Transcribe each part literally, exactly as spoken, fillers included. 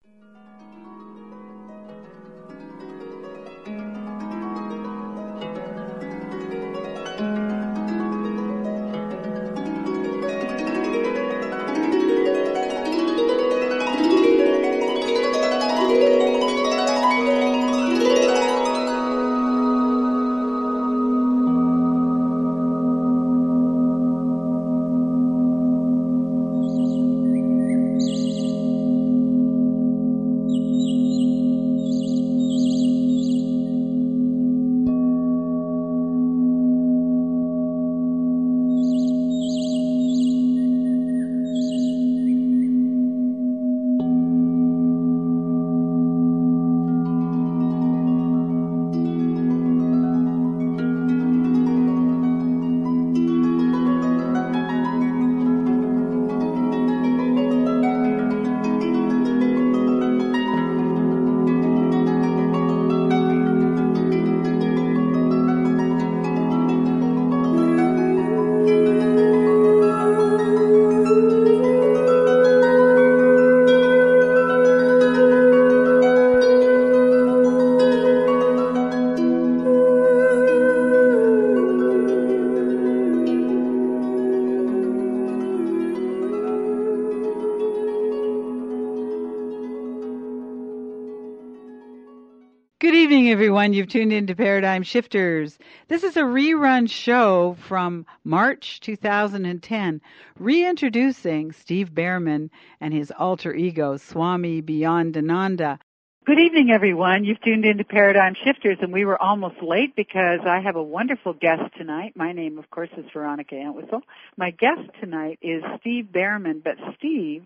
Good evening, everyone. You've tuned in to Paradigm Shifters. This is a rerun show from March two thousand ten, reintroducing Steve Behrman and his alter ego, Swami Beyondananda. Good evening, everyone. You've tuned in to Paradigm Shifters, and we were almost late because I have a wonderful guest tonight. My name, of course, is Veronica Entwistle. My guest tonight is Steve Behrman, but Steve...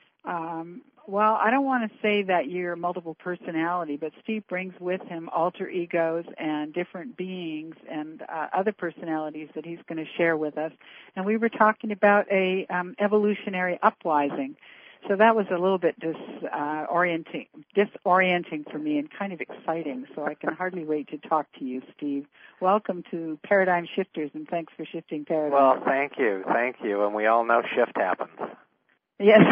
Um, well, I don't want to say that you're a multiple personality, but Steve brings with him alter egos and different beings and uh, other personalities that he's going to share with us. And we were talking about a um, evolutionary uprising. So that was a little bit disorienting, disorienting for me and kind of exciting. So I can hardly wait to talk to you, Steve. Welcome to Paradigm Shifters, and thanks for shifting paradigms. Well, thank you, thank you. And we all know shift happens. Yes.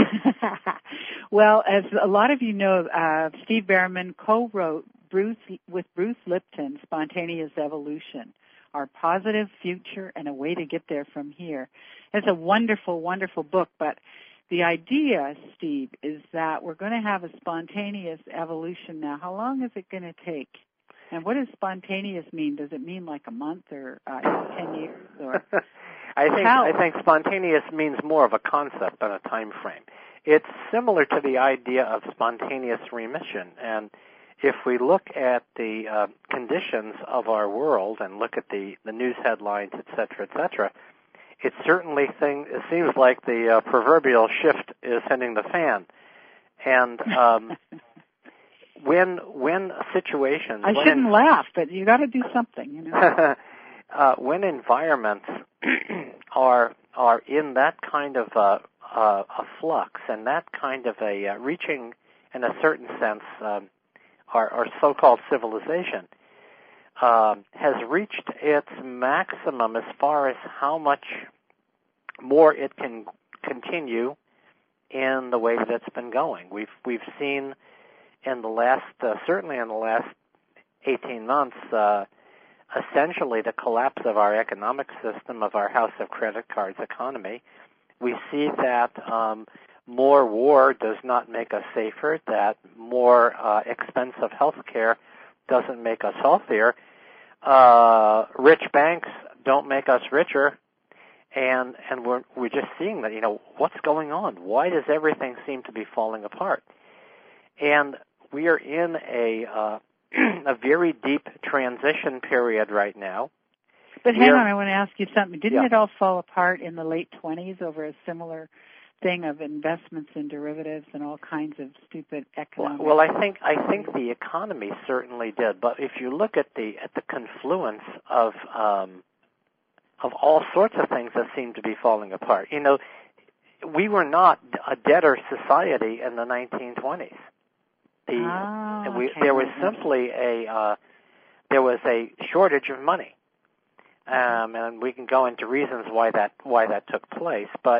Well, as a lot of you know, uh, Steve Behrman co-wrote Bruce, with Bruce Lipton, Spontaneous Evolution, Our Positive Future and a Way to Get There from Here. It's a wonderful, wonderful book, but the idea, Steve, is that we're going to have a spontaneous evolution now. How long is it going to take? And what does spontaneous mean? Does it mean like a month or uh, ten years? Or I think How? I think spontaneous means more of a concept than a time frame. It's similar to the idea of spontaneous remission. And if we look at the uh, conditions of our world and look at the, the news headlines, et cetera, et cetera, it certainly thing, it seems like the uh, proverbial shift is hitting the fan. And um, when when situations... I when shouldn't in, laugh, but you got to do something, you know. uh, when environments are are in that kind of uh, uh, a flux and that kind of a uh, reaching, in a certain sense, um, our, our so-called civilization uh, has reached its maximum as far as how much more it can continue in the way that it's been going. We've we've seen in the last, uh, certainly in the last eighteen months, uh, essentially the collapse of our economic system, of our house of credit cards economy. We see that um, more war does not make us safer, that more uh, expensive health care doesn't make us healthier. Uh, rich banks don't make us richer, and and we're we're just seeing that, you know, what's going on? Why does everything seem to be falling apart? And we are in a uh, a very deep transition period right now. But hang on, I want to ask you something. Didn't yeah. it all fall apart in the late twenties over a similar thing of investments in derivatives and all kinds of stupid economic... Well, I think I think the economy certainly did. But if you look at the at the confluence of um, of all sorts of things that seem to be falling apart, you know, we were not a debtor society in the nineteen twenties. The, oh, we, okay. There was simply a uh, there was a shortage of money. Um, and we can go into reasons why that why that took place, but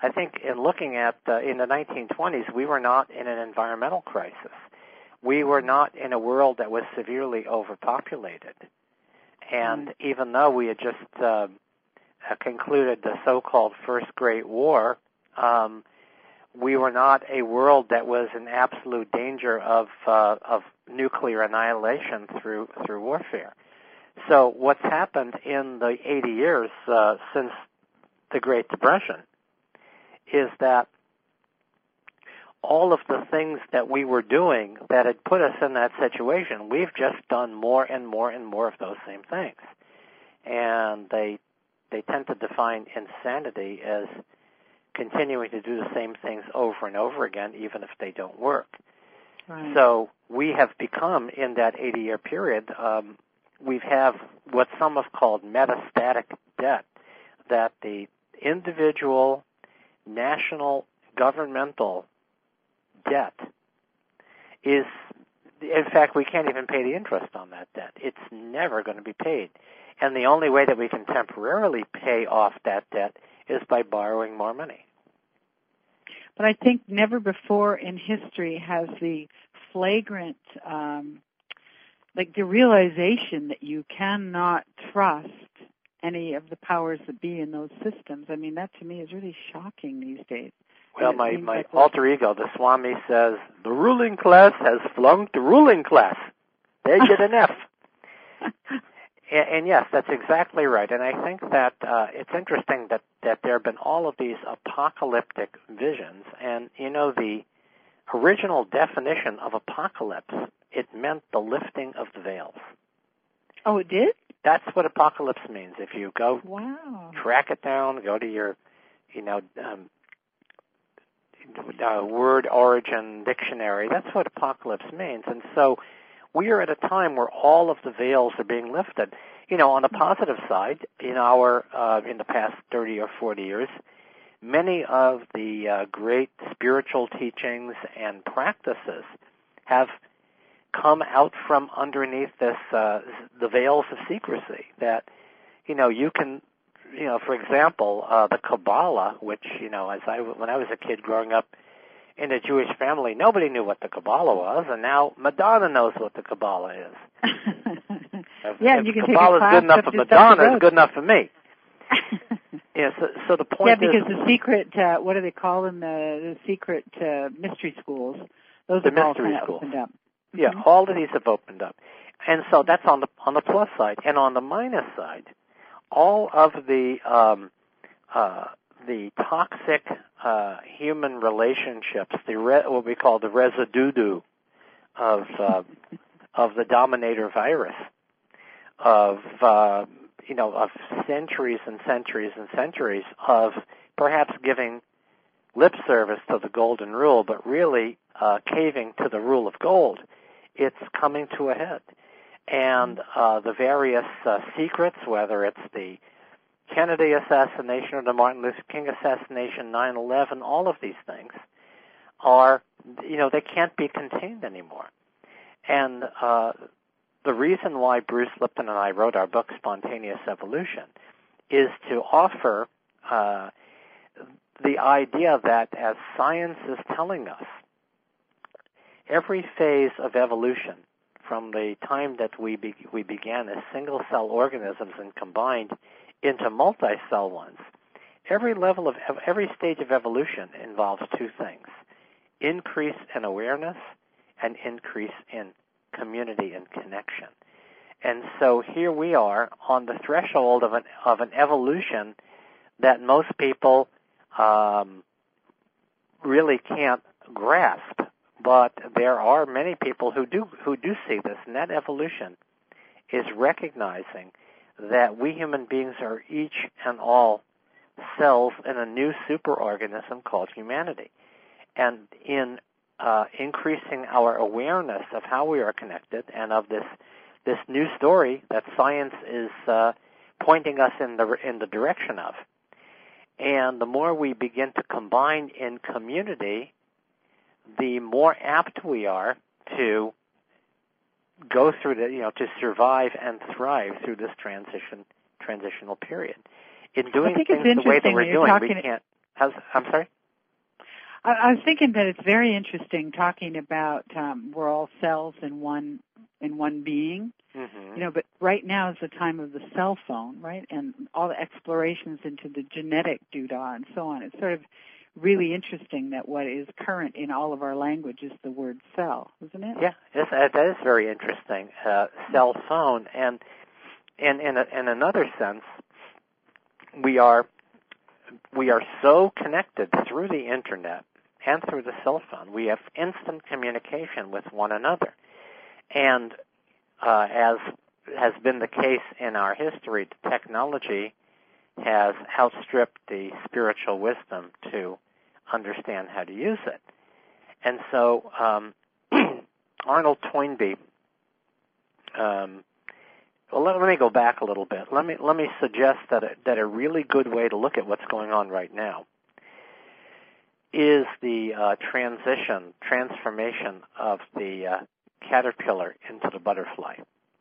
I think in looking at uh, in the nineteen twenties, we were not in an environmental crisis. We were not in a world that was severely overpopulated. And mm. even though we had just uh, concluded the so-called First Great War, um, we were not a world that was in absolute danger of uh, of nuclear annihilation through through warfare. So what's happened in the eighty years uh, since the Great Depression is that all of the things that we were doing that had put us in that situation, we've just done more and more and more of those same things. And they they tend to define insanity as continuing to do the same things over and over again, even if they don't work. Right. So we have become, in that eighty-year period, um, we have what some have called metastatic debt, that the individual, national, governmental debt is, in fact, we can't even pay the interest on that debt. It's never going to be paid. And the only way that we can temporarily pay off that debt is by borrowing more money. But I think never before in history has the flagrant, um, like the realization that you cannot trust any of the powers that be in those systems. I mean, that to me is really shocking these days. Well, my, my like alter ego, the Swami, says, the ruling class has flunked the ruling class. They get an F. And, and yes, that's exactly right. And I think that uh, it's interesting that, that there have been all of these apocalyptic visions. And, you know, the original definition of apocalypse, it meant the lifting of the veils. Oh, it did? That's what apocalypse means. If you go wow. track it down, go to your, you know, um, uh, word origin dictionary, that's what apocalypse means. And so we are at a time where all of the veils are being lifted. You know, on the positive side, in our uh, in the past thirty or forty years, many of the uh, great spiritual teachings and practices have come out from underneath this uh, the veils of secrecy. That, you know, you can, you know, for example, uh, the Kabbalah, which, you know, as I when I was a kid growing up in a Jewish family, nobody knew what the Kabbalah was, and now Madonna knows what the Kabbalah is. if, yeah, if you can Kabbalah take a is good enough for Madonna, it's good enough for me. yeah, so, so the point yeah, is... Yeah, because the secret, uh, what do they call them, the, the secret uh, mystery schools, those the have all mystery kind of schools. opened up. Yeah, mm-hmm. all of these have opened up. And so that's on the on the plus side. And on the minus side, all of the um, uh, the toxic uh, human relationships, the re- what we call the residue of uh, of the dominator virus, of uh, you know of centuries and centuries and centuries of perhaps giving lip service to the golden rule, but really uh, caving to the rule of gold, it's coming to a head. And uh, the various uh, secrets, whether it's the Kennedy assassination or the Martin Luther King assassination, nine eleven, all of these things are, you know, they can't be contained anymore. And uh, the reason why Bruce Lipton and I wrote our book, Spontaneous Evolution, is to offer uh, the idea that, as science is telling us, every phase of evolution, from the time that we be, we began as single-cell organisms and combined into multi-cell ones, every level of every stage of evolution involves two things: increase in awareness and increase in community and connection. And so here we are on the threshold of an of an evolution that most people um, really can't grasp. But there are many people who do who do see this, and that evolution is recognizing that we human beings are each and all cells in a new superorganism called humanity. And in uh, increasing our awareness of how we are connected and of this this new story that science is uh, pointing us in the in the direction of, and the more we begin to combine in community, the more apt we are to go through the, you know, to survive and thrive through this transition, transitional period. In doing things the way that we're doing, we can't, How's, I'm sorry? I, I was thinking that it's very interesting talking about um, we're all cells in one in one being. Mm-hmm. You know, but right now is the time of the cell phone, right? And all the explorations into the genetic doodah and so on. It's sort of really interesting that what is current in all of our language is the word cell, isn't it? Yeah, it's, uh, that is very interesting. Uh, cell phone, and and in a, in another sense, we are we are so connected through the internet and through the cell phone. We have instant communication with one another, and uh, as has been the case in our history, technology has outstripped the spiritual wisdom to understand how to use it. And so um, Arnold Toynbee, um, well, let, let me go back a little bit. Let me let me suggest that a, that a really good way to look at what's going on right now is the uh, transition, transformation of the uh, caterpillar into the butterfly.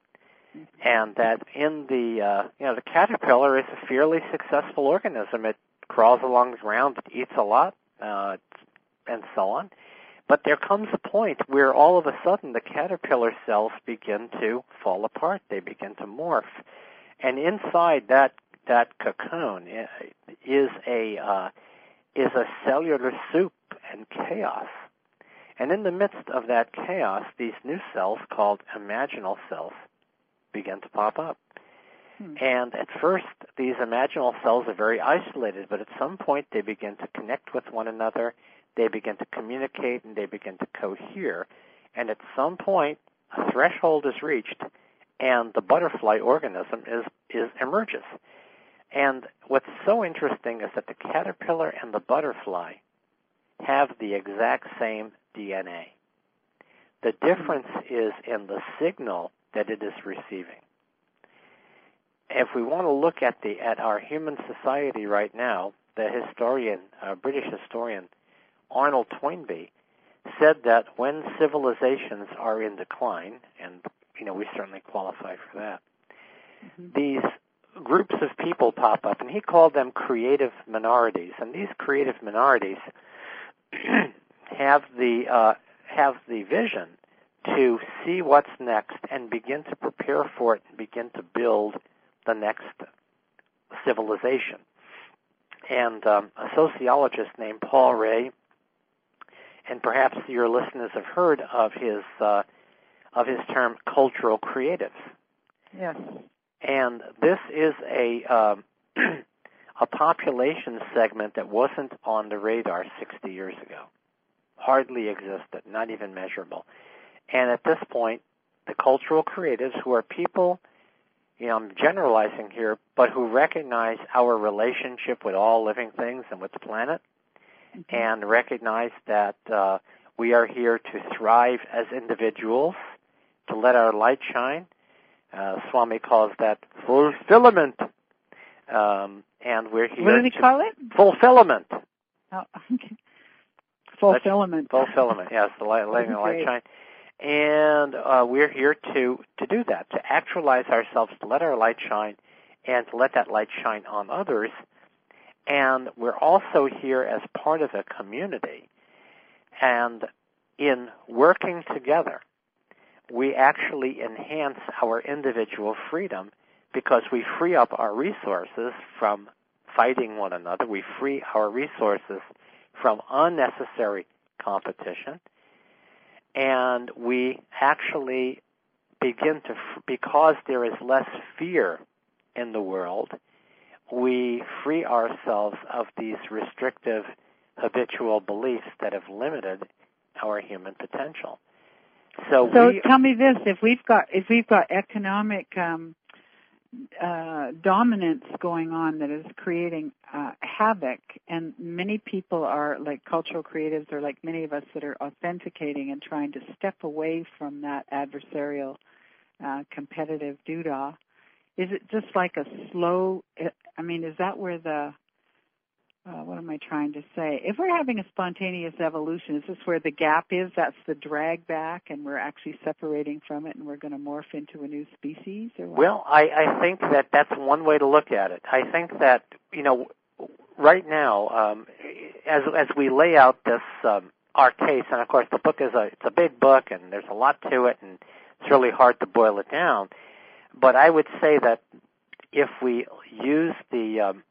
And that in the, uh, you know, the caterpillar is a fairly successful organism. It crawls along the ground, it eats a lot, uh, and so on. But there comes a point where all of a sudden the caterpillar cells begin to fall apart. They begin to morph. And inside that that cocoon is a uh, is a cellular soup and chaos. And in the midst of that chaos, these new cells called imaginal cells begin to pop up. Hmm. And at first, these imaginal cells are very isolated, but at some point they begin to connect with one another, they begin to communicate, and they begin to cohere. And at some point, a threshold is reached, and the butterfly organism is, is emerges. And what's so interesting is that the caterpillar and the butterfly have the exact same D N A. The difference is in the signal that it is receiving. If we want to look at the at our human society right now, the historian, uh, British historian Arnold Toynbee, said that when civilizations are in decline, and you know we certainly qualify for that, mm-hmm. these groups of people pop up, and he called them creative minorities. And these creative minorities have the uh, have the vision to see what's next and begin to prepare for it and begin to build the next civilization. And um, a sociologist named Paul Ray, and perhaps your listeners have heard of his uh, of his term cultural creatives. Yes. And this is a um, a population segment that wasn't on the radar sixty years ago. Hardly existed, not even measurable. And at this point, the cultural creatives, who are people, you know, I'm generalizing here, but who recognize our relationship with all living things and with the planet, mm-hmm. and recognize that uh, we are here to thrive as individuals, to let our light shine. Uh, Swami calls that fulfillment. Um, and we're here What did he to call it? Fulfillment. Oh, okay. Fulfillment. Fulfillment, yes, the light, letting the light shine. And uh, we're here to, to do that, to actualize ourselves, to let our light shine, and to let that light shine on others. And we're also here as part of a community. And in working together, we actually enhance our individual freedom because we free up our resources from fighting one another. We free our resources from unnecessary competition. And we actually begin to, because there is less fear in the world, we free ourselves of these restrictive habitual beliefs that have limited our human potential. So, so we, tell me this: if we've got if we've got economic um, uh, dominance going on that is creating uh, havoc, and many people are like cultural creatives, or like many of us that are authenticating and trying to step away from that adversarial, uh, competitive doodah. Is it just like a slow? I mean, is that where the Uh, what am I trying to say? If we're having a spontaneous evolution, is this where the gap is? That's the drag back, and we're actually separating from it, and we're going to morph into a new species? Or what? Well, I, I think that that's one way to look at it. I think that, you know, right now, um, as as we lay out this um, our case, and of course the book is a it's a big book, and there's a lot to it, and it's really hard to boil it down. But I would say that if we use the um,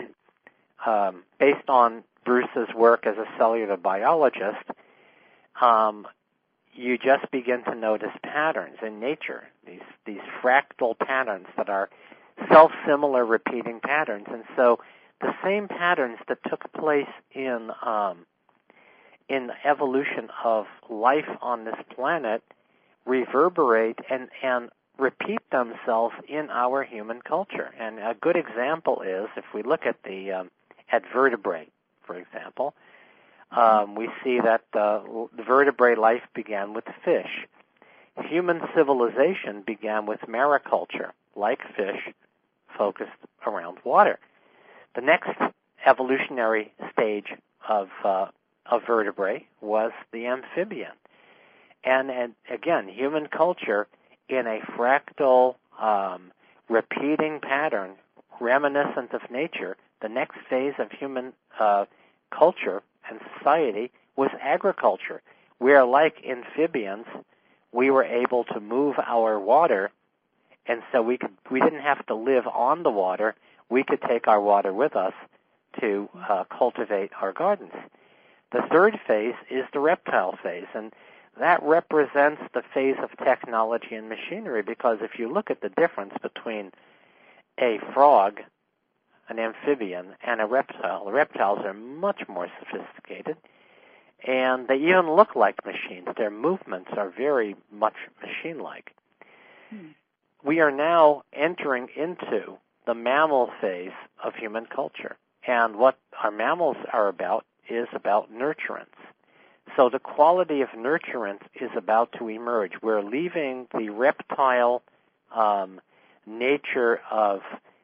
um, based on Bruce's work as a cellular biologist, um, you just begin to notice patterns in nature, these these fractal patterns that are self-similar repeating patterns. And so the same patterns that took place in um, in the evolution of life on this planet reverberate and, and repeat themselves in our human culture. And a good example is, if we look at the um, at vertebrae, for example, um, we see that uh, the vertebrate life began with fish. Human civilization began with mariculture, like fish, focused around water. The next evolutionary stage of uh, of vertebrae was the amphibian. And, and again, human culture in a fractal, um, repeating pattern, reminiscent of nature, the next phase of human uh, culture and society was agriculture, where, like amphibians, we were able to move our water, and so we could we didn't have to live on the water. We could take our water with us to uh, cultivate our gardens. The third phase is the reptile phase, and that represents the phase of technology and machinery, because if you look at the difference between a frog, an amphibian, and a reptile, the reptiles are much more sophisticated, and they even look like machines. Their movements are very much machine-like. Hmm. We are now entering into the mammal phase of human culture, and what our mammals are about is about nurturance. So the quality of nurturance is about to emerge. We're leaving the reptile um, nature of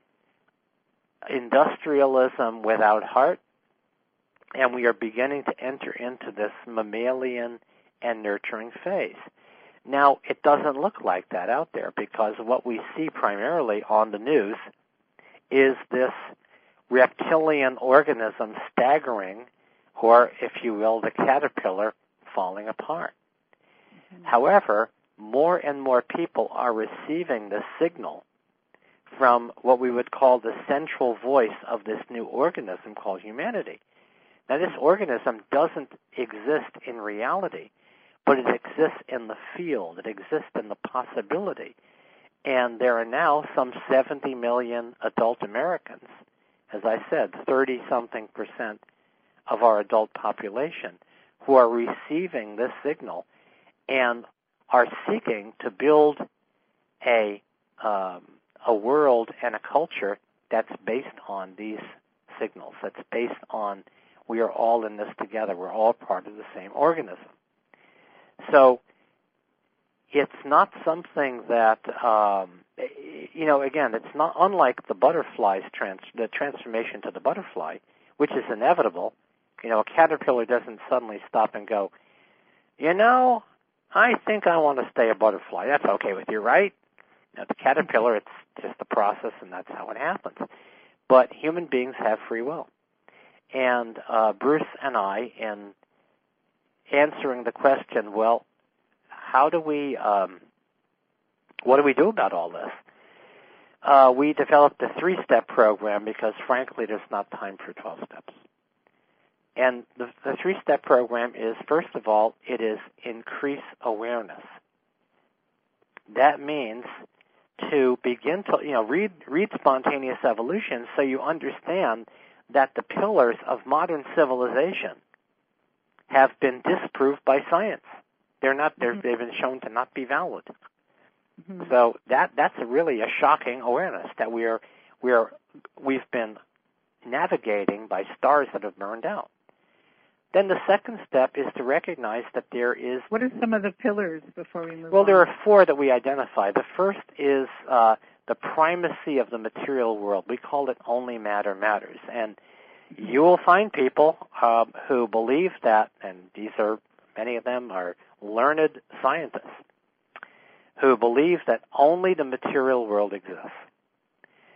industrialism without heart, and we are beginning to enter into this mammalian and nurturing phase. Now, it doesn't look like that out there, because what we see primarily on the news is this reptilian organism staggering, or, if you will, the caterpillar falling apart. Mm-hmm. However, more and more people are receiving the signal from what we would call the central voice of this new organism called humanity. Now, this organism doesn't exist in reality, but it exists in the field. It exists in the possibility. And there are now some seventy million adult Americans, as I said, thirty-something percent of our adult population, who are receiving this signal and are seeking to build a um, a world and a culture that's based on these signals, that's based on we are all in this together, we're all part of the same organism. So it's not something that, um, you know, again, it's not unlike the butterfly's trans, the transformation to the butterfly, which is inevitable. You know, a caterpillar doesn't suddenly stop and go, you know, I think I want to stay a butterfly. That's okay with you, right? Now, the caterpillar, it's just a process, and that's how it happens. But human beings have free will. And uh, Bruce and I, in answering the question, well, how do we, um, what do we do about all this? Uh, we developed a three-step program because, frankly, there's not time for twelve steps. And the, the three-step program is, first of all, it is increase awareness. That means to begin to, you know, read, read Spontaneous Evolution so you understand that the pillars of modern civilization have been disproved by science. They're not, they're, mm-hmm. They've been shown to not be valid. Mm-hmm. So that, that's a really a shocking awareness that we are, we are, we've been navigating by stars that have burned out. Then the second step is to recognize that there is... What are some of the pillars before we move well, on? Well, there are four that we identify. The first is uh, the primacy of the material world. We call it only matter matters. And mm-hmm. you will find people uh, who believe that, and these are, many of them are learned scientists, who believe that only the material world exists.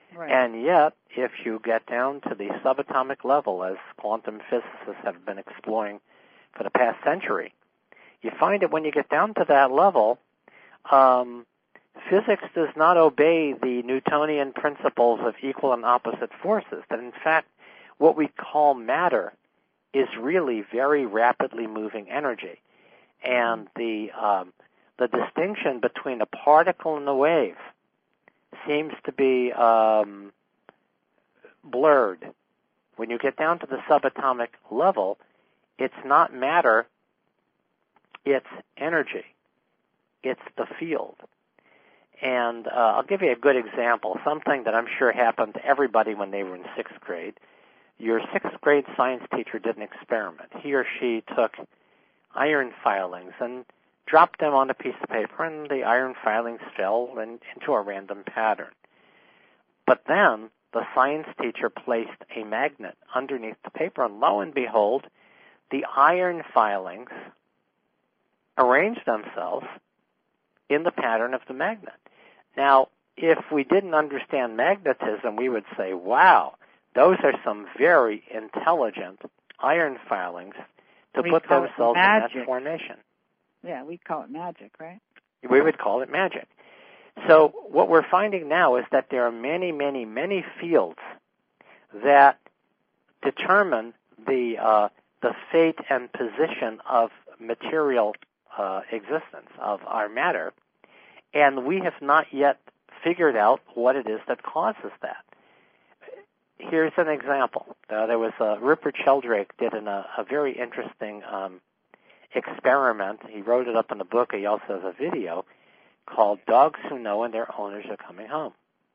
Right. And yet, if you get down to the subatomic level, as quantum physicists have been exploring for the past century, you find that when you get down to that level, um, physics does not obey the Newtonian principles of equal and opposite forces. That in fact, what we call matter is really very rapidly moving energy. And the um, the distinction between a particle and a wave seems to be um, blurred. When you get down to the subatomic level, it's not matter, it's energy. It's the field. And uh, I'll give you a good example, something that I'm sure happened to everybody when they were in sixth grade. Your sixth grade science teacher did an experiment. He or she took iron filings and dropped them on a piece of paper, and the iron filings fell in, into a random pattern. But then the science teacher placed a magnet underneath the paper, and lo and behold, the iron filings arranged themselves in the pattern of the magnet. Now, if we didn't understand magnetism, we would say, wow, those are some very intelligent iron filings to we put call themselves it magic. in that formation. Yeah, we call it magic, right? We would call it magic. So what we're finding now is that there are many, many, many fields that determine the uh, the fate and position of material uh, existence, of our matter, and we have not yet figured out what it is that causes that. Here's an example. Uh, there was uh, Rupert Sheldrake did an, a, a very interesting um, experiment. He wrote it up in a book. He also has a video called Dogs Who Know When Their Owners Are Coming Home.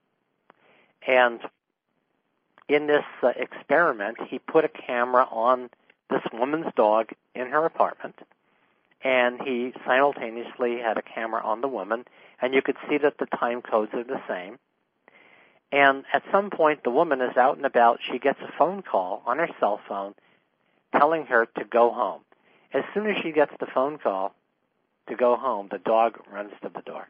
And in this uh, experiment, he put a camera on this woman's dog in her apartment, and he simultaneously had a camera on the woman, and you could see that the time codes are the same. And at some point, the woman is out and about. She gets a phone call on her cell phone telling her to go home. As soon as she gets the phone call to go home, the dog runs to the door.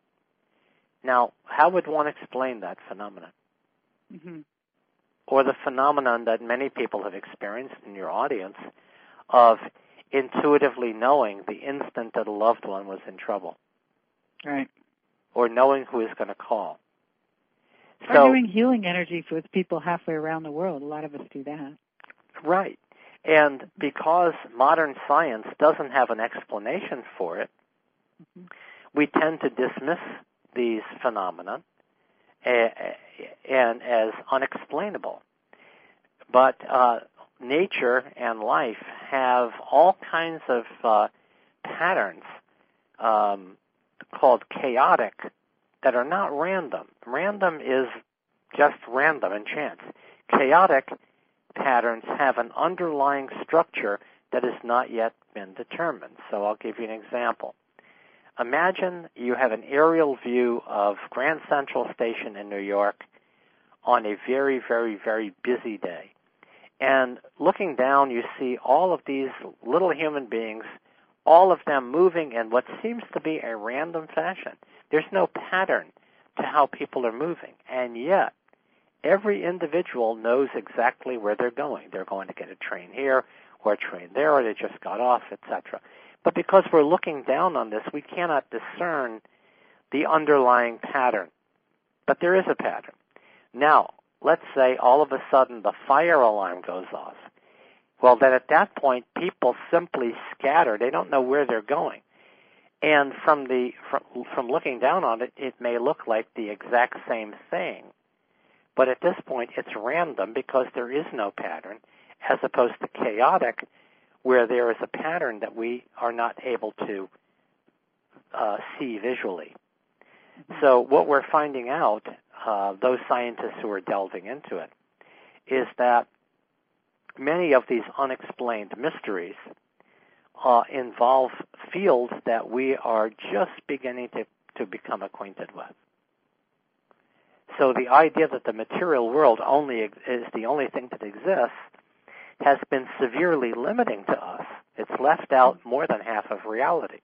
Now, how would one explain that phenomenon? Mm-hmm. Or the phenomenon that many people have experienced in your audience of intuitively knowing the instant that a loved one was in trouble. Right. Or knowing who is going to call. Or So, doing healing energy with people halfway around the world. A lot of us do that. Right. And because modern science doesn't have an explanation for it, mm-hmm. we tend to dismiss these phenomena and as unexplainable. But uh, nature and life have all kinds of uh, patterns um, called chaotic that are not random. Random is just random and chance. Chaotic patterns have an underlying structure that has not yet been determined. So I'll give you an example. Imagine you have an aerial view of Grand Central Station in New York on a very, very, very busy day. And looking down, you see all of these little human beings, all of them moving in what seems to be a random fashion. There's no pattern to how people are moving. And yet, every individual knows exactly where they're going. They're going to get a train here or a train there, or they just got off, et cetera. But because we're looking down on this, we cannot discern the underlying pattern. But there is a pattern. Now, let's say all of a sudden the fire alarm goes off. Well, then at that point, people simply scatter. They don't know where they're going. And from the from, from looking down on it, it may look like the exact same thing. But at this point, it's random because there is no pattern, as opposed to chaotic, where there is a pattern that we are not able to uh, see visually. So what we're finding out, uh, those scientists who are delving into it, is that many of these unexplained mysteries uh, involve fields that we are just beginning to, to become acquainted with. So the idea that the material world only ex- is the only thing that exists has been severely limiting to us. It's left out more than half of reality.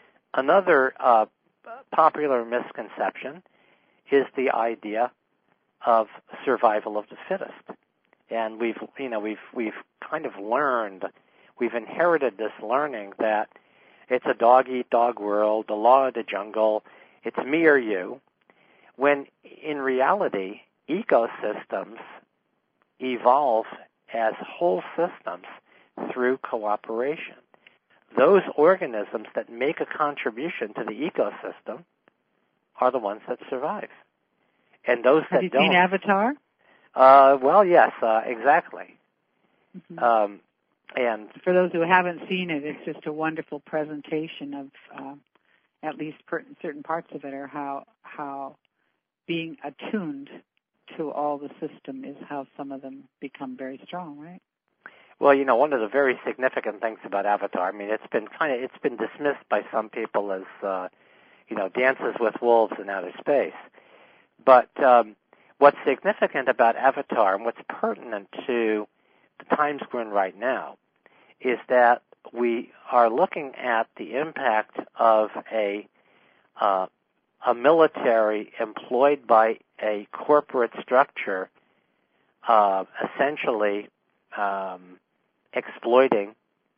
Another uh, popular misconception is the idea of survival of the fittest. And we've, you know, we've we've kind of learned, we've inherited this learning that it's a dog-eat-dog world, the law of the jungle, it's me or you, when in reality, ecosystems evolve as whole systems through cooperation. Those organisms that make a contribution to the ecosystem are the ones that survive. And those Have that you don't... seen Avatar? Uh, well, yes, uh, exactly. Mm-hmm. Um, and for those who haven't seen it, it's just a wonderful presentation of uh, at least per- certain parts of it, or how how being attuned to all the system is how some of them become very strong, right? Well, you know, one of the very significant things about Avatar, I mean, it's been kind of it's been dismissed by some people as uh, you know, Dances with Wolves in outer space, but um, what's significant about Avatar and what's pertinent to the times we're in right now is that we are looking at the impact of a uh, a military employed by a corporate structure, uh, essentially um, exploiting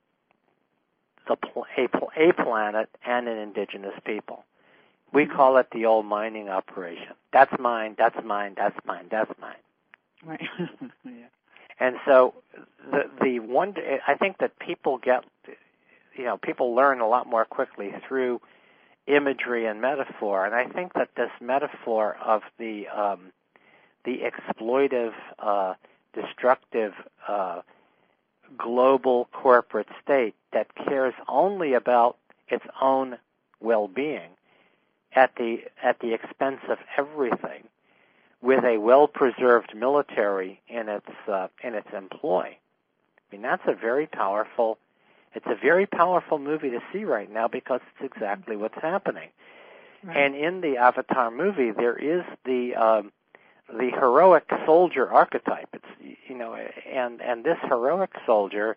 the pl- a, pl- a planet and an indigenous people. We call it the old mining operation. That's mine, that's mine, that's mine, that's mine. Right. Yeah. And so the the one, I think that people get, you know, people learn a lot more quickly through imagery and metaphor. And I think that this metaphor of the um, the exploitive, uh, destructive, uh, global corporate state that cares only about its own well-being at the at the expense of everything, with a well-preserved military in its uh, in its employ. I mean, that's a very powerful. It's a very powerful movie to see right now because it's exactly what's happening. Right. And in the Avatar movie, there is the um, the heroic soldier archetype. It's you know, and and this heroic soldier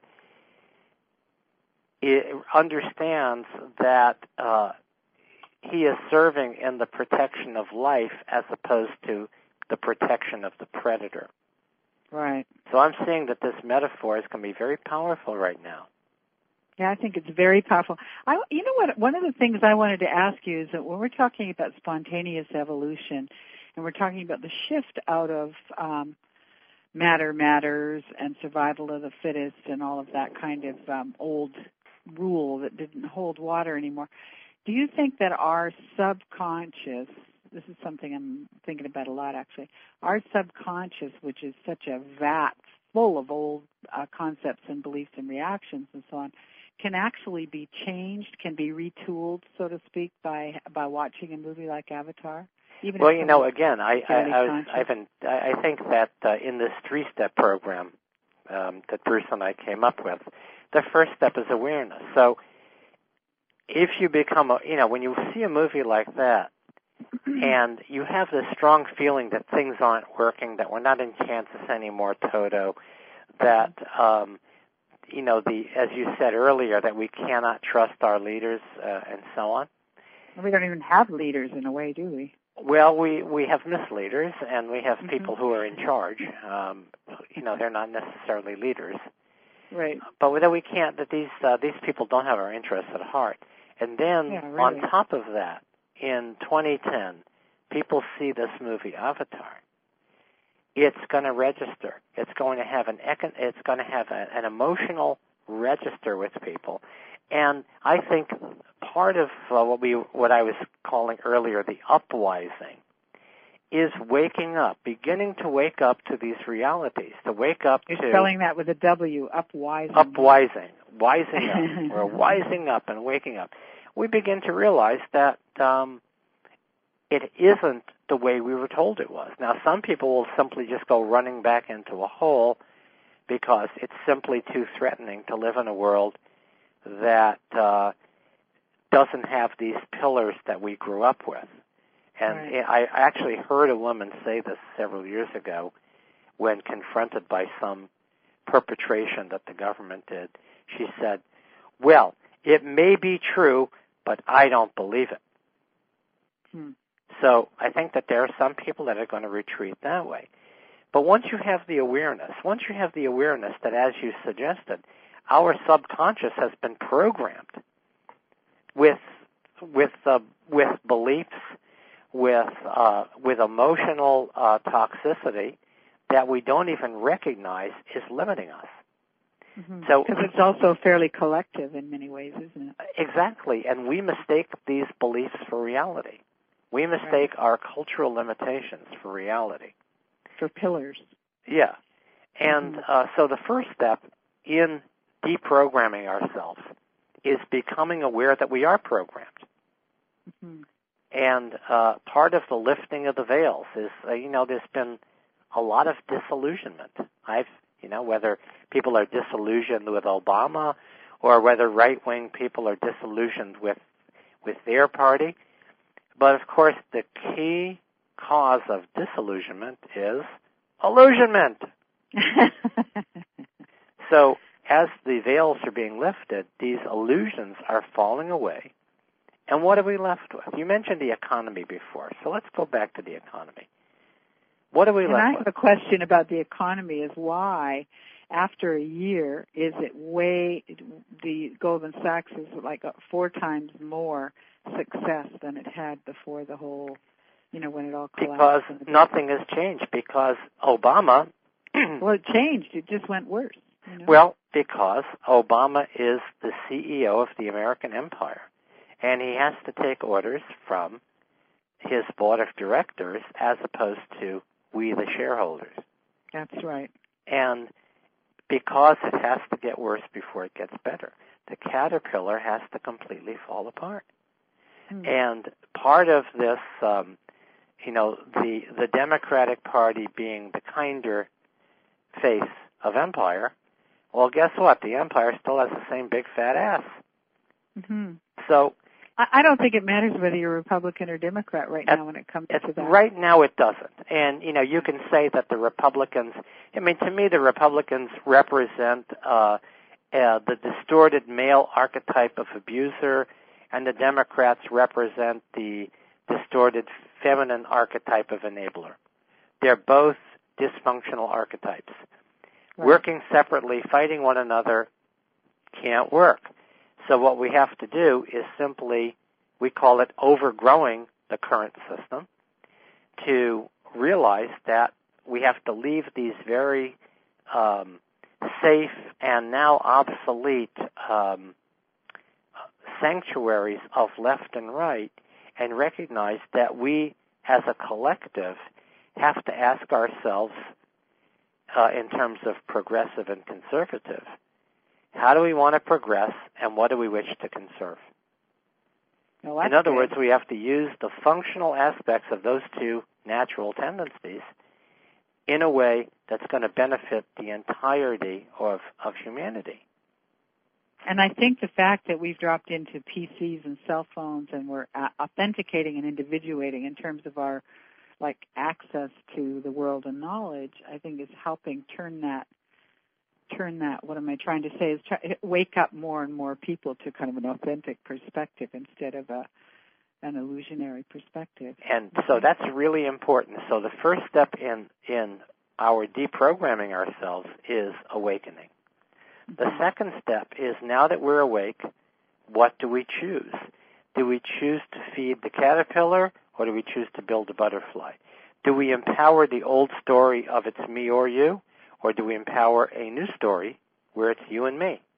it understands that uh, he is serving in the protection of life as opposed to the protection of the predator. Right. So I'm seeing that this metaphor is going to be very powerful right now. Yeah, I think it's very powerful. I, you know what? One of the things I wanted to ask you is that when we're talking about spontaneous evolution, and we're talking about the shift out of um, matter matters and survival of the fittest and all of that kind of um, old rule that didn't hold water anymore, do you think that our subconscious, this is something I'm thinking about a lot actually, our subconscious, which is such a vat full of old uh, concepts and beliefs and reactions and so on, can actually be changed, can be retooled, so to speak, by by watching a movie like Avatar? Even well, you know, again, I I, I, was, I've been, I think that uh, in this three-step program um, that Bruce and I came up with, the first step is awareness. So if you become, a, you know, when you see a movie like that, and you have this strong feeling that things aren't working, that we're not in Kansas anymore, Toto, that, um, you know, the as you said earlier, that we cannot trust our leaders uh, and so on. We don't even have leaders in a way, do we? Well, we, we have misleaders, and we have mm-hmm. people who are in charge. Um, you know, they're not necessarily leaders. Right. But that we can't, that these uh, these people don't have our interests at heart. And then yeah, really. on top of that, in twenty ten, people see this movie Avatar. It's going to register. It's going to have an econ- It's going to have a, an emotional register with people, and I think part of uh, what we what I was calling earlier the upwising is waking up, beginning to wake up to these realities, to wake up You're to... spelling that with a W, upwising. Upwising, wising up. We're wising up and waking up. We begin to realize that um, it isn't the way we were told it was. Now, some people will simply just go running back into a hole because it's simply too threatening to live in a world that uh, doesn't have these pillars that we grew up with. And right. I actually heard a woman say this several years ago when confronted by some perpetration that the government did. She said, well, it may be true, but I don't believe it. Hmm. So I think that there are some people that are going to retreat that way. But once you have the awareness, once you have the awareness that, as you suggested, our subconscious has been programmed with with uh, with beliefs, with uh, with emotional uh, toxicity that we don't even recognize is limiting us. Mm-hmm. So, because it's also fairly collective in many ways, isn't it? Exactly, and we mistake these beliefs for reality. We mistake right. our cultural limitations for reality. For pillars. Yeah. And mm-hmm. uh, so the first step in deprogramming ourselves is becoming aware that we are programmed. Mm-hmm. And uh, part of the lifting of the veils is, uh, you know, there's been a lot of disillusionment. I've, you know, whether people are disillusioned with Obama or whether right-wing people are disillusioned with with their party. But, of course, the key cause of disillusionment is illusionment. So as the veils are being lifted, these illusions are falling away. And what are we left with? You mentioned the economy before, so let's go back to the economy. What are we and left I with? have a question about the economy is why, after a year, is it way, the Goldman Sachs is like four times more success than it had before the whole, you know, when it all collapsed? Because nothing has changed, because Obama... well, it changed. It just went worse. You know? Well, because Obama is the C E O of the American empire, and he has to take orders from his board of directors as opposed to we, the shareholders. That's right. And because it has to get worse before it gets better, the caterpillar has to completely fall apart. Hmm. And part of this, um, you know, the the Democratic Party being the kinder face of empire, well, guess what? The empire still has the same big fat ass. Mm-hmm. So I don't think it matters whether you're Republican or Democrat right at, now when it comes at, to that. Right now it doesn't. And, you know, you can say that the Republicans, I mean, to me the Republicans represent uh, uh, the distorted male archetype of abuser, and the Democrats represent the distorted feminine archetype of enabler. They're both dysfunctional archetypes. Right. Working separately, fighting one another, can't work. So what we have to do is simply, we call it overgrowing the current system, to realize that we have to leave these very um, safe and now obsolete um, sanctuaries of left and right, and recognize that we, as a collective, have to ask ourselves, uh, in terms of progressive and conservative, how do we want to progress, and what do we wish to conserve? Well, in other good. words, we have to use the functional aspects of those two natural tendencies in a way that's going to benefit the entirety of, of humanity. And I think the fact that we've dropped into P Cs and cell phones and we're authenticating and individuating in terms of our like access to the world and knowledge, I think is helping turn that, turn that, what am I trying to say, is try, wake up more and more people to kind of an authentic perspective instead of a an illusionary perspective. And so that's really important. So the first step in, in our deprogramming ourselves is awakening. The Mm-hmm. second step is, now that we're awake, what do we choose? Do we choose to feed the caterpillar, or do we choose to build a butterfly? Do we empower the old story of it's me or you, or do we empower a new story where it's you and me?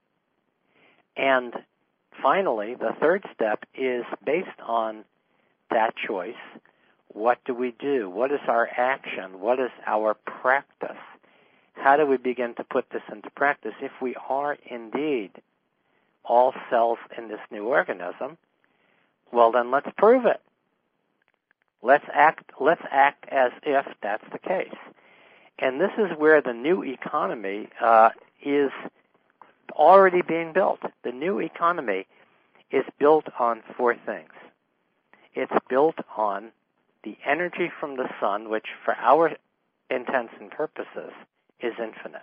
And finally, the third step is based on that choice. What do we do? What is our action? What is our practice? How do we begin to put this into practice? If we are indeed all cells in this new organism, well, then let's prove it. Let's act, let's act as if that's the case. And this is where the new economy uh, is already being built. The new economy is built on four things. It's built on the energy from the sun, which for our intents and purposes is infinite.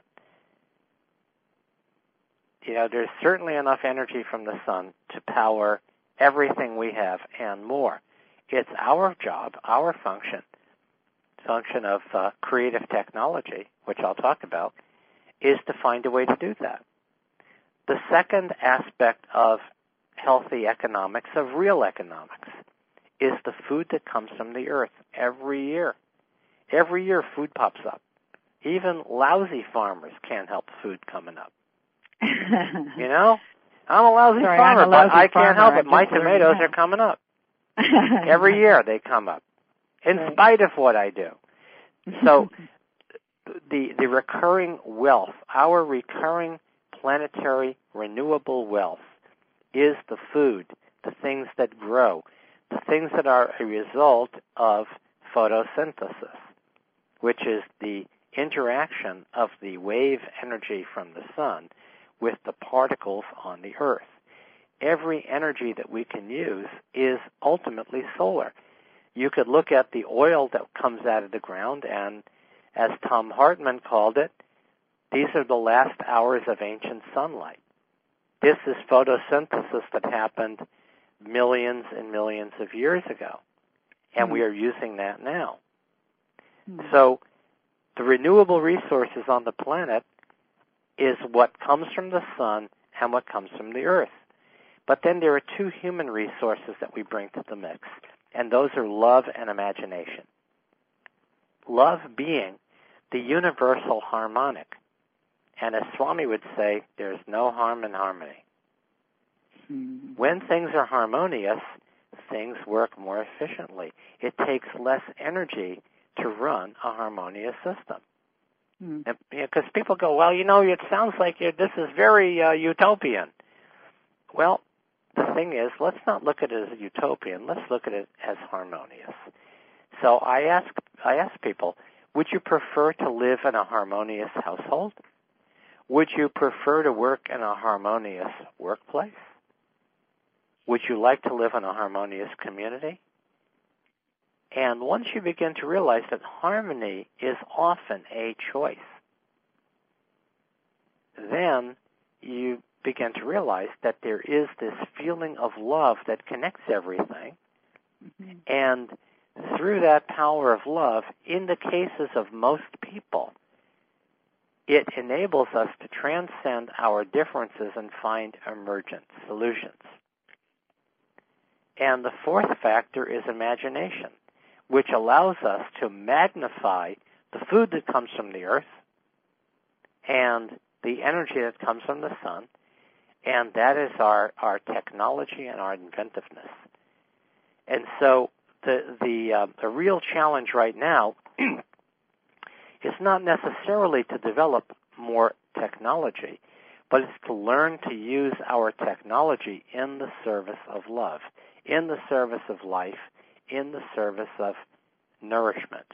You know, there's certainly enough energy from the sun to power everything we have and more. it's our job, our function, function of uh, creative technology, which I'll talk about, is to find a way to do that. The second aspect of healthy economics, of real economics, is the food that comes from the earth every year. Every year food pops up. Even lousy farmers can't help food coming up. You know? I'm a lousy Sorry, farmer, I'm a lousy but I farmer. can't help I it. My just learned tomatoes that. are coming up. Every year they come up, in Right. spite of what I do. So the the recurring wealth, our recurring planetary renewable wealth, is the food, the things that grow, the things that are a result of photosynthesis, which is the interaction of the wave energy from the sun with the particles on the earth. Every energy that we can use is ultimately solar. You could look at the oil that comes out of the ground, and as Tom Hartman called it, these are the last hours of ancient sunlight. This is photosynthesis that happened millions and millions of years ago, and mm-hmm. we are using that now. Mm-hmm. So the renewable resources on the planet is what comes from the sun and what comes from the earth. But then there are two human resources that we bring to the mix, and those are love and imagination. Love being the universal harmonic. And as Swami would say, there's no harm in harmony. Mm-hmm. When things are harmonious, things work more efficiently. It takes less energy to run a harmonious system. Mm-hmm. And, you know, 'cause people go, well, you know, it sounds like you're, this is very uh, utopian. Well, the thing is, let's not look at it as utopian. Let's look at it as harmonious. So I ask, I ask people, would you prefer to live in a harmonious household? Would you prefer to work in a harmonious workplace? Would you like to live in a harmonious community? And once you begin to realize that harmony is often a choice, then you begin to realize that there is this feeling of love that connects everything. Mm-hmm. And through that power of love, in the cases of most people, it enables us to transcend our differences and find emergent solutions. And the fourth factor is imagination, which allows us to magnify the food that comes from the earth and the energy that comes from the sun, and that is our, our technology and our inventiveness. And so the the, uh, the real challenge right now is not necessarily to develop more technology, but it's to learn to use our technology in the service of love, in the service of life, in the service of nourishment.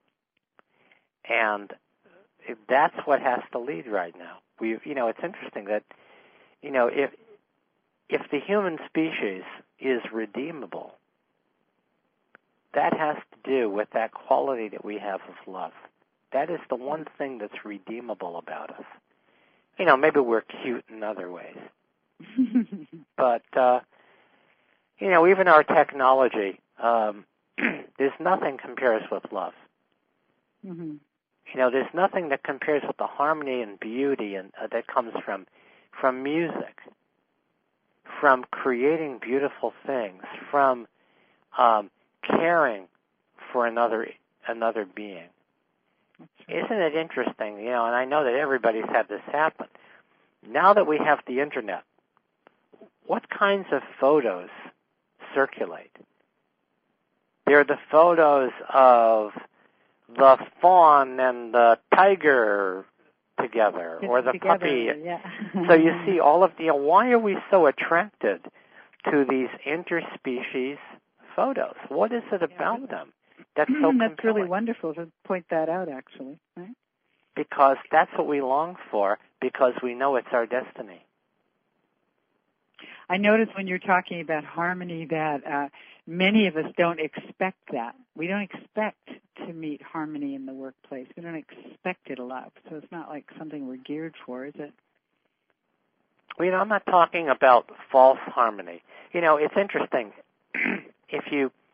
And that's what has to lead right now. We, you know, it's interesting that, you know, if if the human species is redeemable, that has to do with that quality that we have of love. That is the one thing that's redeemable about us. You know, maybe we're cute in other ways. but, uh, you know, even our technology, um, there's nothing compares with love. Mm-hmm. You know, there's nothing that compares with the harmony and beauty and uh, that comes from from music, from creating beautiful things, from um, caring for another another being. Isn't it interesting? You know, and I know that everybody's had this happen. Now that we have the internet, what kinds of photos circulate? They're the photos of the fawn and the tiger together, Just or the together, puppy. Yeah. So you see all of the, you know, why are we so attracted to these interspecies photos? What is it about yeah. them that's so compelling? That's really wonderful to point that out, actually. Right? Because that's what we long for, because we know it's our destiny. I notice when you're talking about harmony that uh, many of us don't expect that. We don't expect to meet harmony in the workplace. We don't expect it a lot. So it's not like something we're geared for, is it? Well, you know, I'm not talking about false harmony. You know, it's interesting. if you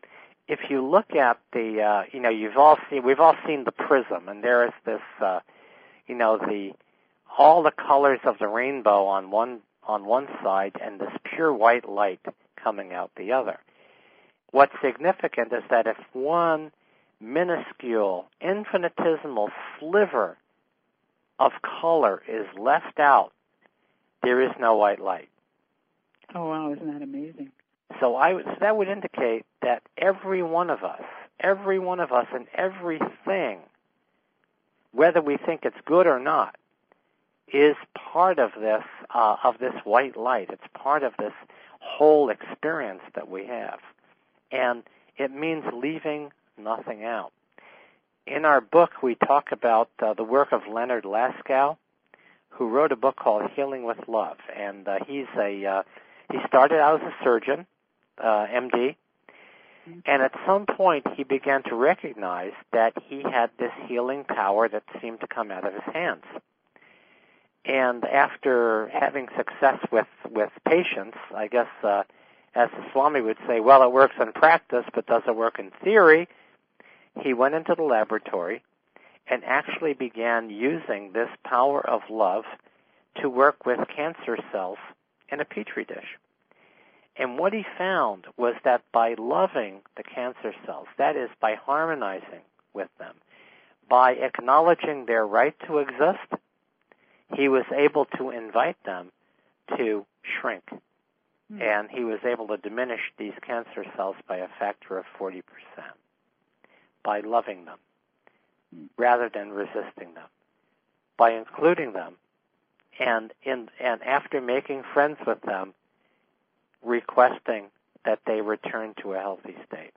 if you look at the, uh, you know, you've all seen, we've all seen the prism, and there is this, uh, you know, the all the colors of the rainbow on one on one side, and this pure white light coming out the other. What's significant is that if one minuscule, infinitesimal sliver of color is left out, there is no white light. Oh, wow, isn't that amazing? So I would, so that would indicate that every one of us, every one of us and everything, whether we think it's good or not, is part of this uh, of this white light. It's part of this whole experience that we have. And it means leaving nothing out. In our book, we talk about uh, the work of Leonard Laskow, who wrote a book called Healing with Love. And uh, he's a uh, he started out as a surgeon, uh, M D, and at some point he began to recognize that he had this healing power that seemed to come out of his hands. And after having success with, with patients, I guess, uh, as the Swami would say, well, it works in practice, but does it work in theory? He went into the laboratory and actually began using this power of love to work with cancer cells in a petri dish. And what he found was that by loving the cancer cells, that is, by harmonizing with them, by acknowledging their right to exist, he was able to invite them to shrink. Mm. And he was able to diminish these cancer cells by a factor of forty percent by loving them mm. rather than resisting them, by including them, and in and after making friends with them, requesting that they return to a healthy state.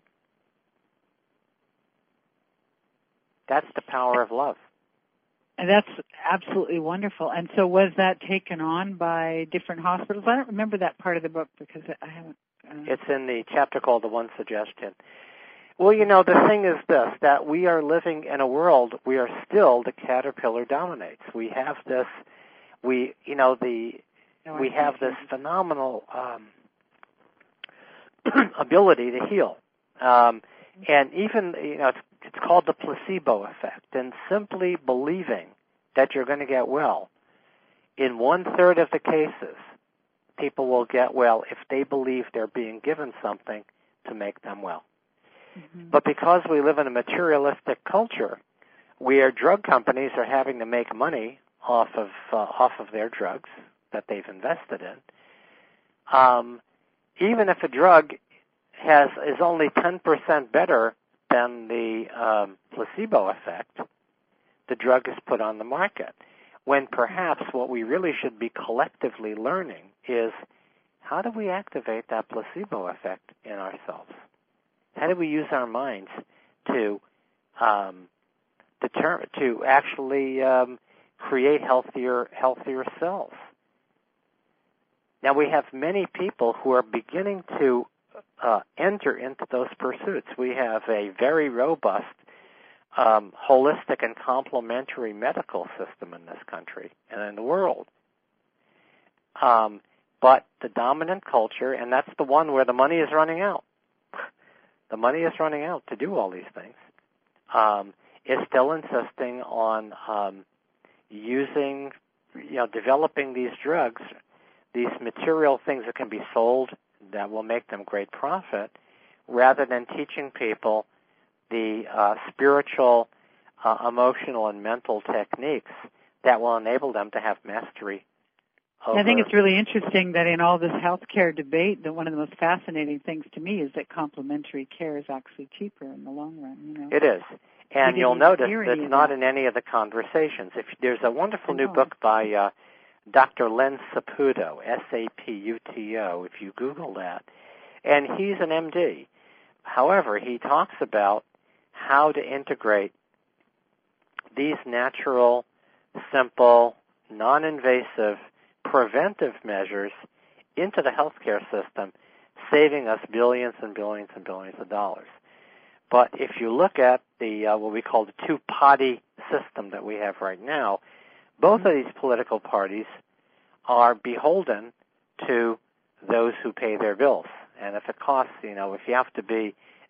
That's the power of love. And that's absolutely wonderful. And so was that taken on by different hospitals? I don't remember that part of the book because I haven't... Uh... It's in the chapter called The One Suggestion. Well, you know, the thing is this, that we are living in a world where still the caterpillar dominates. We have this, we, you know, the, no, we have this phenomenal um, ability to heal. Um, and even, you know, it's, it's called the placebo effect. And simply believing that you're going to get well, in one-third of the cases, people will get well if they believe they're being given something to make them well. Mm-hmm. But because we live in a materialistic culture, where drug companies are having to make money off of uh, off of their drugs that they've invested in, um, even if a drug has is only ten percent better than the um, placebo effect, the drug is put on the market. When perhaps what we really should be collectively learning is, how do we activate that placebo effect in ourselves? How do we use our minds to um, deter- to actually um, create healthier healthier cells? Now, we have many people who are beginning to uh, enter into those pursuits. We have a very robust, um, holistic and complementary medical system in this country and in the world. Um, but the dominant culture, and that's the one where the money is running out, the money is running out to do all these things, um, is still insisting on um, using, you know, developing these drugs, these material things that can be sold that will make them great profit, rather than teaching people the uh, spiritual, uh, emotional, and mental techniques that will enable them to have mastery over. I think it's really interesting that in all this healthcare debate, that one of the most fascinating things to me is that complementary care is actually cheaper in the long run. You know, it is, and you'll notice that it's not in any of the conversations. If there's a wonderful new book by uh, Doctor Len Saputo, S A P U T O, if you Google that, and he's an M D. However, he talks about how to integrate these natural, simple, non-invasive, preventive measures into the healthcare system, saving us billions and billions and billions of dollars. But if you look at the uh, what we call the two-party system that we have right now, both of these political parties are beholden to those who pay their bills. And if it costs, you know, if you have to be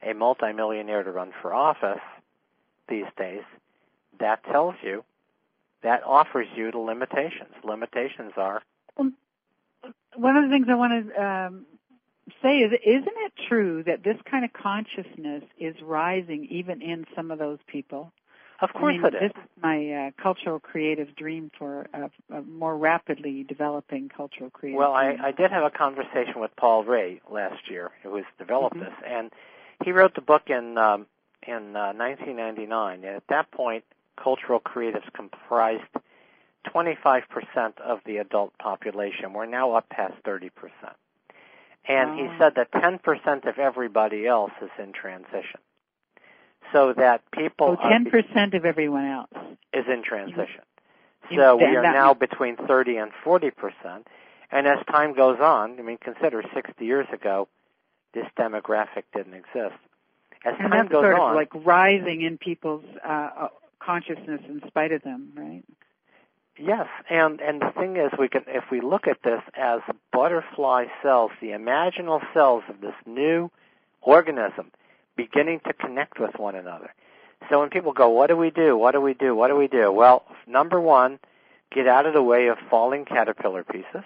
a multimillionaire to run for office these days, that tells you, that offers you the limitations. Limitations are... Um, one of the things I want to um, say is, isn't it true that this kind of consciousness is rising even in some of those people? Of course I mean, it is. This is my uh, cultural creative dream for a, a more rapidly developing cultural creative Well, I, dream. I did have a conversation with Paul Ray last year, who has developed Mm-hmm. this, and he wrote the book in um, in uh, nineteen ninety-nine, and at that point, cultural creatives comprised twenty-five percent of the adult population. We're now up past thirty percent. And oh. he said that ten percent of everybody else is in transition. So that people... Oh, ten percent of everyone else. Is in transition. You, so we are that, now between thirty and forty percent. And as time goes on, I mean, consider sixty years ago, this demographic didn't exist. As and time that's goes sort on... of like rising in people's uh, consciousness in spite of them, right? Yes, and, and the thing is, we can, if we look at this as butterfly cells, the imaginal cells of this new organism beginning to connect with one another. So when people go, what do we do, what do we do, what do we do? Well, number one, get out of the way of falling caterpillar pieces.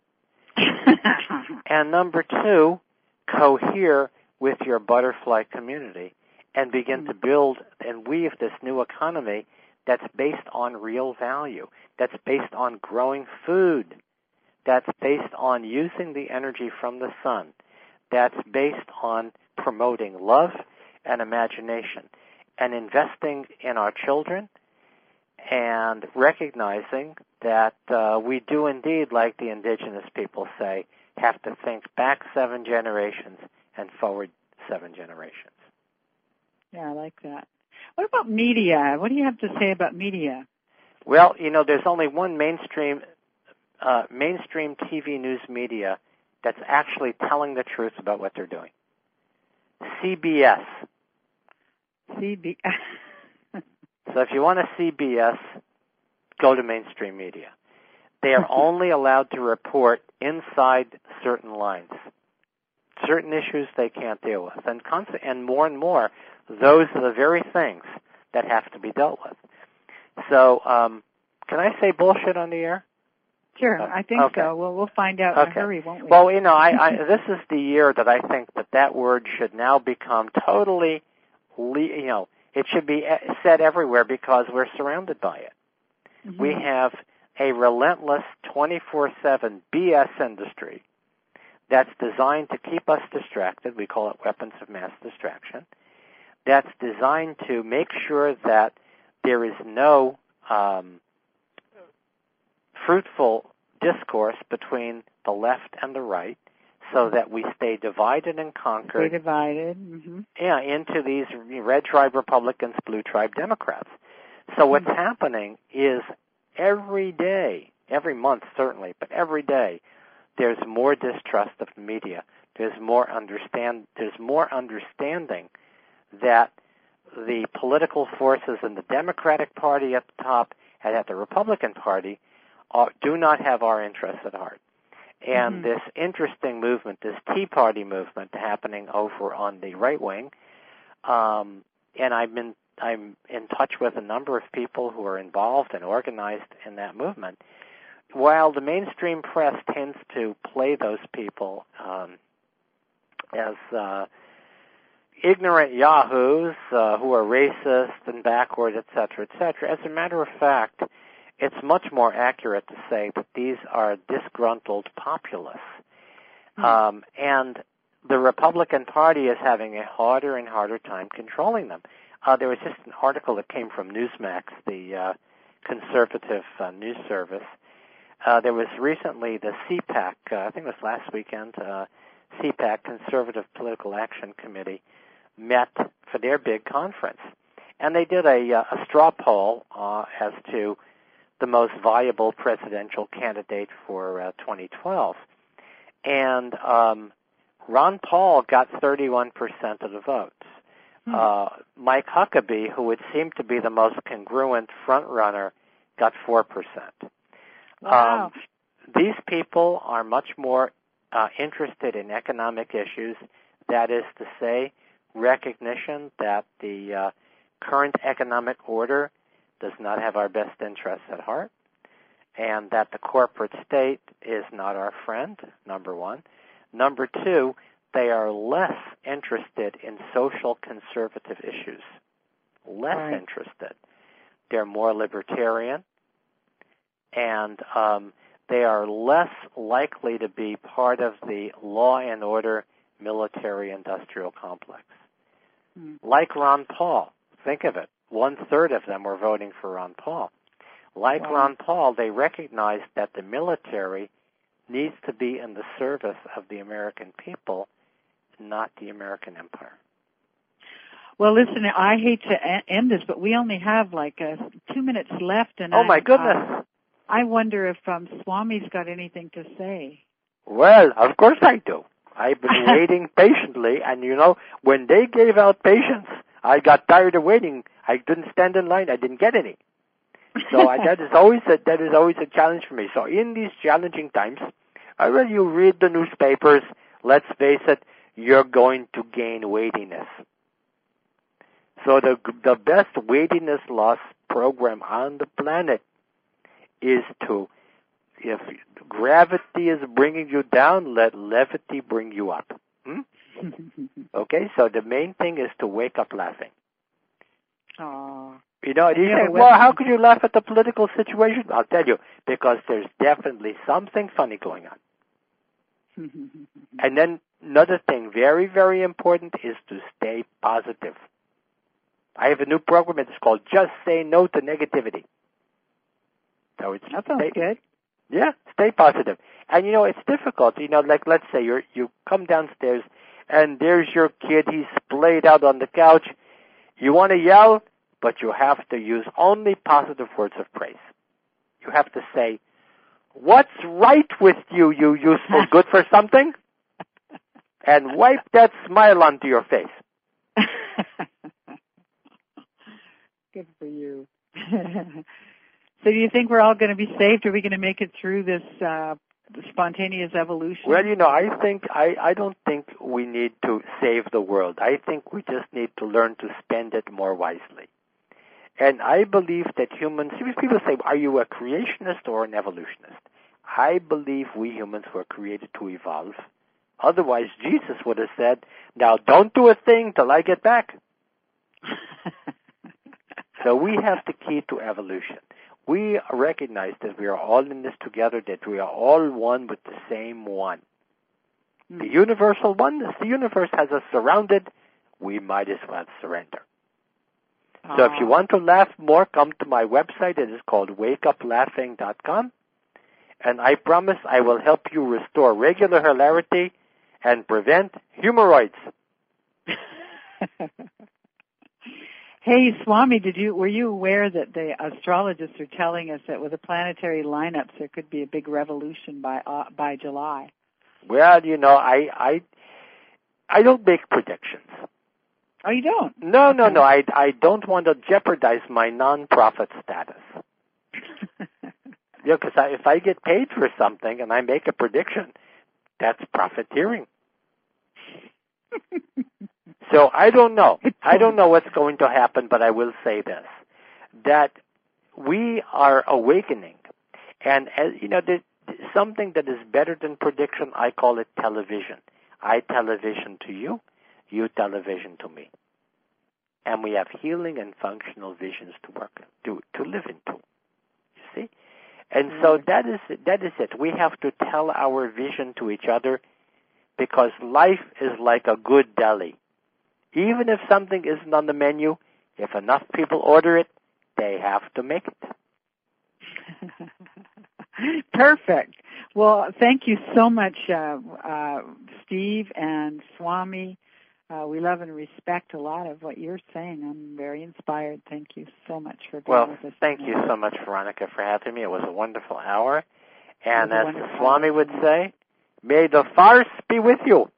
And number two, cohere with your butterfly community and begin mm-hmm. to build and weave this new economy that's based on real value, that's based on growing food, that's based on using the energy from the sun, that's based on promoting love and imagination and investing in our children and recognizing that uh, we do indeed, like the indigenous people say, have to think back seven generations and forward seven generations. Yeah, I like that. What about media? What do you have to say about media? Well, you know, there's only one mainstream uh, mainstream T V news media that's actually telling the truth about what they're doing. C B S. C B S. So if you want a C B S, go to mainstream media. They are only allowed to report inside certain lines. Certain issues they can't deal with. And, const- and more and more, those are the very things that have to be dealt with. So, um, can I say bullshit on the air? Sure, uh, I think okay. so. Well, we'll find out okay. in a hurry, won't we? Well, you know, I, I, this is the year that I think that that word should now become totally, you know, it should be said everywhere because we're surrounded by it. Mm-hmm. We have a relentless twenty-four seven B S industry that's designed to keep us distracted. We call it weapons of mass distraction. That's designed to make sure that there is no um, fruitful discourse between the left and the right, so that we stay divided and conquered. Stay divided. Mm-hmm. Yeah, into these red tribe Republicans, blue tribe Democrats. So what's mm-hmm. happening is every day, every month certainly, but every day, there's more distrust of the media. There's more understand. There's more understanding that the political forces in the Democratic Party at the top and at the Republican Party are, do not have our interests at heart. And mm-hmm. this interesting movement, this Tea Party movement happening over on the right wing, um, and I've been I'm in touch with a number of people who are involved and organized in that movement. While the mainstream press tends to play those people um, as uh, ignorant yahoos uh, who are racist and backward, et cetera, et cetera, as a matter of fact, it's much more accurate to say that these are disgruntled populists. Hmm. Um, and the Republican Party is having a harder and harder time controlling them. Uh, there was just an article that came from Newsmax, the uh, conservative uh, news service. Uh, there was recently the C PAC, uh, I think it was last weekend, uh, C PAC, Conservative Political Action Committee, met for their big conference. And they did a, uh, a straw poll uh, as to the most viable presidential candidate for uh, twenty twelve. And um, Ron Paul got thirty-one percent of the votes. Hmm. Uh, Mike Huckabee, who would seem to be the most congruent front-runner, got four percent. Wow. Um, these people are much more uh, interested in economic issues, that is to say, recognition that the uh, current economic order does not have our best interests at heart, and that the corporate state is not our friend, number one. Number two, they are less interested in social conservative issues, less right. interested. They're more libertarian, and um, they are less likely to be part of the law and order military-industrial complex. Mm. Like Ron Paul, think of it. One-third of them were voting for Ron Paul. Like wow. Ron Paul, they recognized that the military needs to be in the service of the American people, not the American empire. Well, listen, I hate to end this, but we only have like uh, two minutes left. And oh, I, my goodness. Uh, I wonder if um, Swami's got anything to say. Well, of course I do. I've been waiting patiently, and, you know, when they gave out patience, I got tired of waiting. I didn't stand in line. I didn't get any. So I, that is always a, that is always a challenge for me. So in these challenging times, I really you read the newspapers. Let's face it, you're going to gain weightiness. So the the best weightiness loss program on the planet is to, if gravity is bringing you down, let levity bring you up. Hmm? Okay, so the main thing is to wake up laughing. Aww. You know, you yeah, say, well, how could you laugh at the political situation? I'll tell you, because there's definitely something funny going on. And then another thing, very, very important, is to stay positive. I have a new program. It's called Just Say No to Negativity. So it's that sounds stay, good. Yeah, stay positive. And, you know, it's difficult. You know, like, let's say you you come downstairs, and there's your kid. He's splayed out on the couch. You want to yell, but you have to use only positive words of praise. You have to say, what's right with you, you useful good for something? And wipe that smile onto your face. Good for you. So do you think we're all going to be saved? Are we going to make it through this uh, spontaneous evolution? Well, you know, I think I, I don't think we need to save the world. I think we just need to learn to spend it more wisely. And I believe that humans, people say, are you a creationist or an evolutionist? I believe we humans were created to evolve. Otherwise, Jesus would have said, now don't do a thing till I get back. So we have the key to evolution. We recognize that we are all in this together, that we are all one with the same one. Mm-hmm. The universal oneness. The universe has us surrounded. We might as well surrender. So if you want to laugh more, come to my website. It is called wake up laughing dot com. And I promise I will help you restore regular hilarity and prevent hemorrhoids. Hey, Swami, did you were you aware that the astrologists are telling us that with the planetary lineups there could be a big revolution by uh, by July? Well, you know, I I I don't make predictions. Oh, you don't? No, okay. no, no. I, I don't want to jeopardize my non-profit status. Yeah, because if I get paid for something and I make a prediction, that's profiteering. So I don't know. I don't know what's going to happen, but I will say this, that we are awakening. And, as, you know, there's something that is better than prediction, I call it television. I television to you. You television to me. And we have healing and functional visions to work, to, to live into. You see? And so that is, that is it. We have to tell our vision to each other because life is like a good deli. Even if something isn't on the menu, if enough people order it, they have to make it. Perfect. Well, thank you so much, uh, uh, Steve and Swami. Uh, we love and respect a lot of what you're saying. I'm very inspired. Thank you so much for being well, with us. Thank you so much, Veronica, for having me. It was a wonderful hour. And as the wonderful Swami hour. would say, may the farce be with you.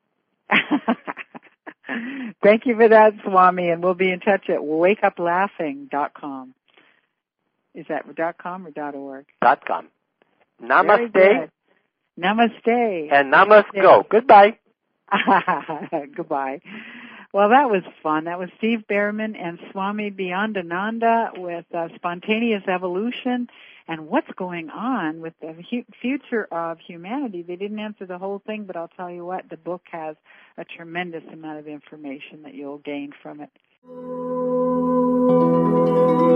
Thank you for that, Swami, and we'll be in touch at wake up laughing dot com. Is that .com or .org? Dot .com. Namaste. Namaste. And namaste. Go. Goodbye. Goodbye. Well, that was fun. That was Steve Behrman and Swami Beyondananda with uh, Spontaneous Evolution and what's going on with the hu- future of humanity. They didn't answer the whole thing, but I'll tell you what, the book has a tremendous amount of information that you'll gain from it.